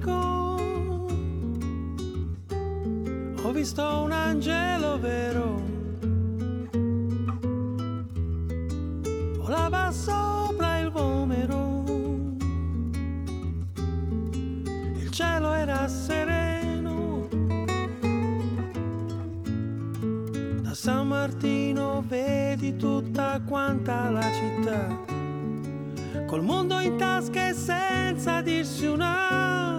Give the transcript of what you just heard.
amico, ho visto un angelo vero, volava sopra il Vomero, il cielo era sereno, da San Martino vedi tutta quanta la città, col mondo in tasca e senza dirsi una